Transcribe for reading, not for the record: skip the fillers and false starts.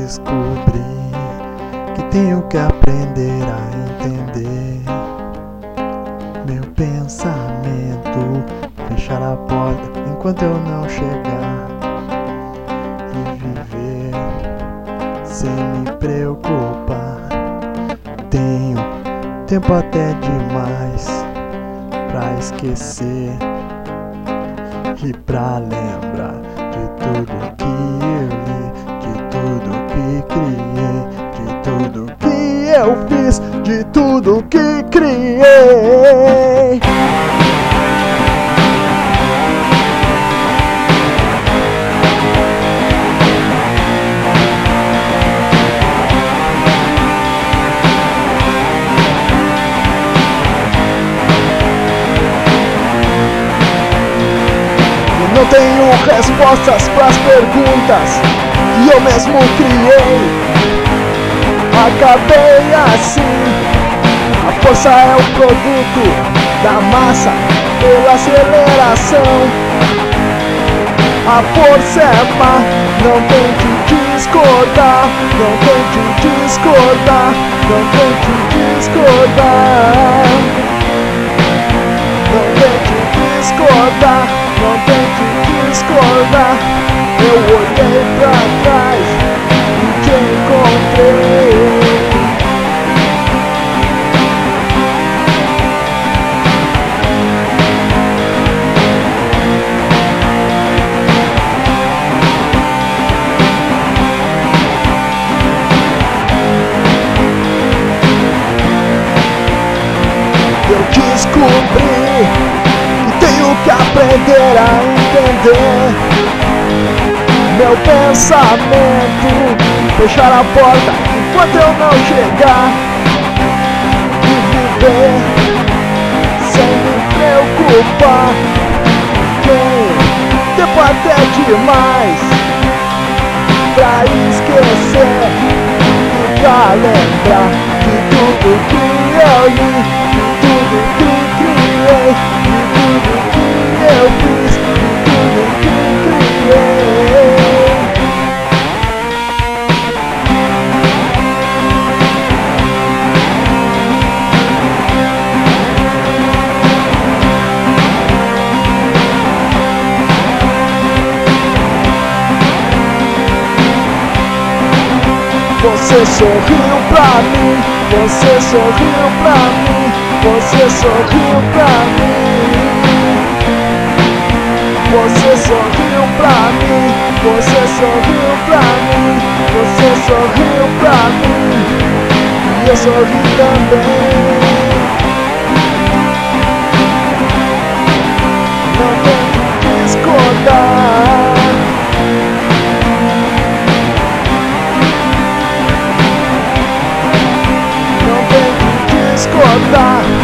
descobri que tenho que aprender a entender meu pensamento, fechar a porta enquanto eu não chegar e viver sem me preocupar. Tenho tempo até demais pra esquecer e pra lembrar de tudo que eu li, de tudo que criei, de tudo que eu fiz, de tudo que criei. Não tenho respostas pras perguntas que eu mesmo criei. Acabei assim. A força é o produto da massa pela aceleração. A força é má, não tente discordar, não tente discordar, não tente discordar, não tente discordar, não tente discordar. Eu olhei pra trás e te encontrei. Eu descobri que tenho que aprender a entender meu pensamento, fechar a porta enquanto eu não chegar e viver sem me preocupar. Tenho tempo até demais pra esquecer e pra lembrar de tudo que eu li, de tudo que criei, de tudo que eu fiz, de tudo que criei. Você sorriu pra mim, você sorriu pra mim, você sorriu pra mim. Você sorriu pra mim, você sorriu pra mim, você sorriu pra mim, e eu sorri também. Não tente discordar, não tente discordar.